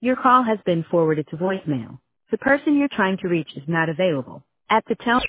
Your call has been forwarded to voicemail. The person you're trying to reach is not available. At the tone.